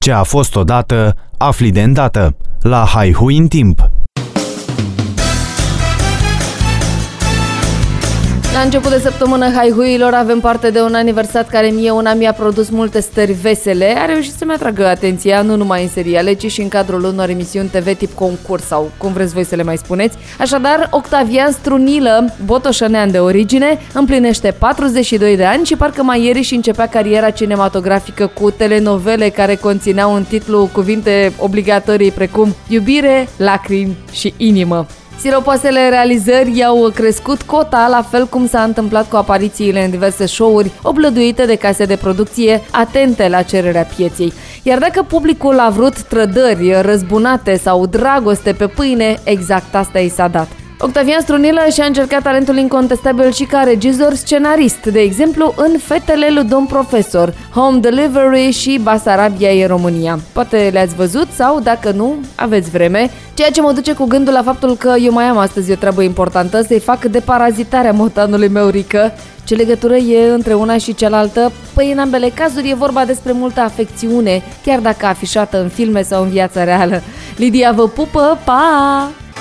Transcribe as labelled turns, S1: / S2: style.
S1: Ce a fost odată, afli de îndată. La Haihui în timp.
S2: La început de săptămână, haihuilor, avem parte de un aniversat care mie una mi-a produs multe stări vesele. A reușit să-mi atragă atenția nu numai în seriale, ci și în cadrul unor emisiuni TV tip concurs sau cum vreți voi să le mai spuneți. Așadar, Octavian Strunilă, botoșănean de origine, împlinește 42 de ani și parcă mai ieri și începea cariera cinematografică cu telenovele care conțineau în titlu cuvinte obligatorii precum iubire, lacrimi și inimă. Siropoasele realizări i-au crescut cota, la fel cum s-a întâmplat cu aparițiile în diverse show-uri oblăduite de case de producție atente la cererea pieței. Iar dacă publicul a vrut trădări, răzbunate sau dragoste pe pâine, exact asta i s-a dat. Octavian Strunilă și-a încercat talentul incontestabil și ca regizor-scenarist, de exemplu în Fetele lui Domn Profesor, Home Delivery și Basarabia e România. Poate le-ați văzut sau, dacă nu, aveți vreme, ceea ce mă duce cu gândul la faptul că eu mai am astăzi o treabă importantă, să-i fac deparazitarea motanului meu Rică. Ce legătură e între una și cealaltă? Păi în ambele cazuri e vorba despre multă afecțiune, chiar dacă afișată în filme sau în viața reală. Lidia vă pupă, pa!